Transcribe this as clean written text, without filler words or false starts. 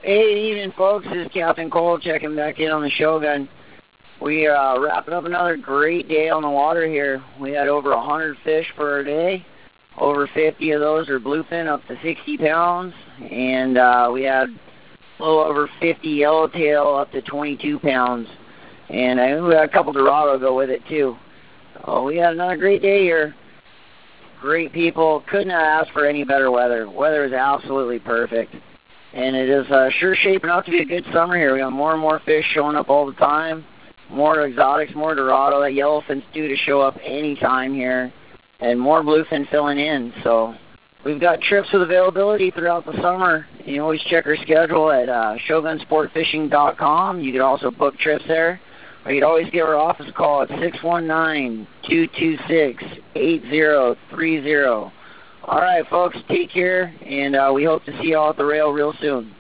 Hey, evening, folks. This is Captain Cole checking back in on the Shogun. We are wrapping up another great day on the water here. We had over 100 fish for our day. Over 50 of those are bluefin, up to 60 pounds. And we had a little over 50 yellowtail, up to 22 pounds. And I think we had a couple Dorado go with it, too. So we had another great day here. Great people. Couldn't have asked for any better weather. Weather is absolutely perfect. And it is sure shaping up to be a good summer here. We got more and more fish showing up all the time. More exotics, more Dorado. That yellowfin's due to show up anytime here. And more bluefin filling in. So we've got trips with availability throughout the summer. You can always check our schedule at shogunsportfishing.com. You can also book trips there. Or you can always give our office a call at 619-226-8030. All right, folks, take care, and we hope to see you all at the rail real soon.